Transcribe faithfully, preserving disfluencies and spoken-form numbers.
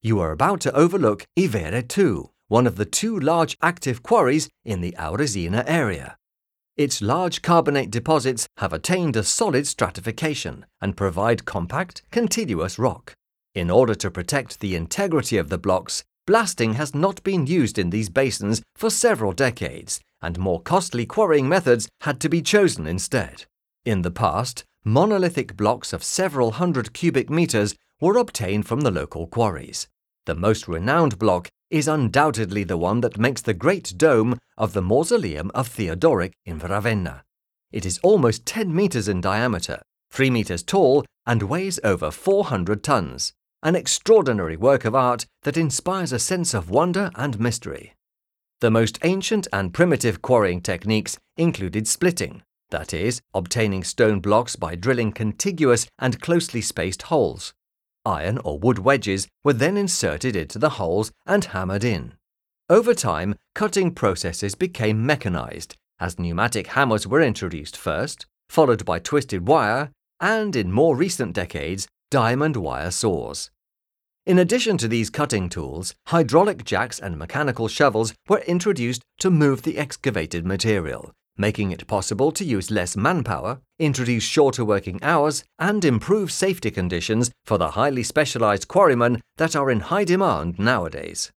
You are about to overlook Ivere two, one of the two large active quarries in the Auresina area. Its large carbonate deposits have attained a solid stratification and provide compact, continuous rock. In order to protect the integrity of the blocks, blasting has not been used in these basins for several decades, and more costly quarrying methods had to be chosen instead. In the past, monolithic blocks of several hundred cubic meters were obtained from the local quarries. The most renowned block is undoubtedly the one that makes the great dome of the Mausoleum of Theodoric in Ravenna. It is almost ten meters in diameter, three meters tall, and weighs over four hundred tons. An extraordinary work of art that inspires a sense of wonder and mystery. The most ancient and primitive quarrying techniques included splitting, that is, obtaining stone blocks by drilling contiguous and closely spaced holes. Iron or wood wedges were then inserted into the holes and hammered in. Over time, cutting processes became mechanized, as pneumatic hammers were introduced first, followed by twisted wire, and in more recent decades, diamond wire saws. In addition to these cutting tools, hydraulic jacks and mechanical shovels were introduced to move the excavated material, making it possible to use less manpower, introduce shorter working hours, and improve safety conditions for the highly specialized quarrymen that are in high demand nowadays.